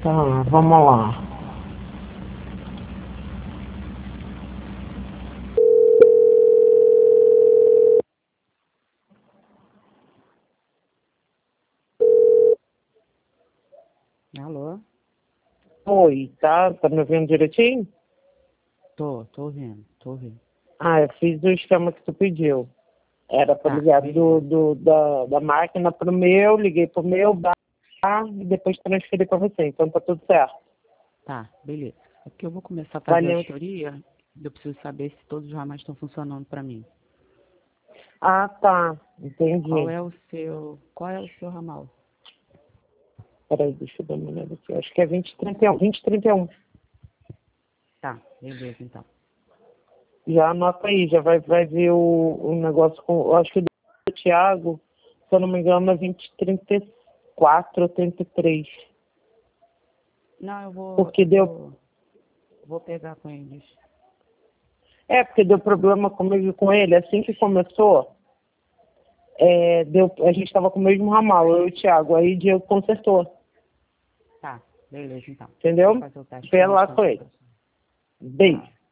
Tá, vamos lá. Alô? Oi, tá me ouvindo direitinho? Tô ouvindo. Ah, eu fiz o esquema que tu pediu. Era para Tá, ligar beleza. da máquina pro meu, liguei pro meu, e depois transferi para você. Então tá tudo certo. Tá, beleza. É porque eu vou começar a fazer a Valeu. auditoria, eu preciso saber se todos os ramais estão funcionando para mim. Ah, tá. Entendi. Qual é o seu ramal? Peraí, deixa eu dar uma olhada aqui. Acho que é 2031. 2031. Tá, beleza então. Já anota aí, já vai ver o negócio com. Eu acho que do Thiago, se eu não me engano, é 2034 ou 33. Não, eu vou, Porque eu deu. vou, vou pegar com eles. Porque deu problema comigo e com ele. Assim que começou, a gente estava com o mesmo ramal, eu e o Thiago. Aí o Diego consertou. Tá, beleza então. Vou Entendeu? fazer o teste Vê com eles lá pra com ver se ele. funciona. Beijo. Tá.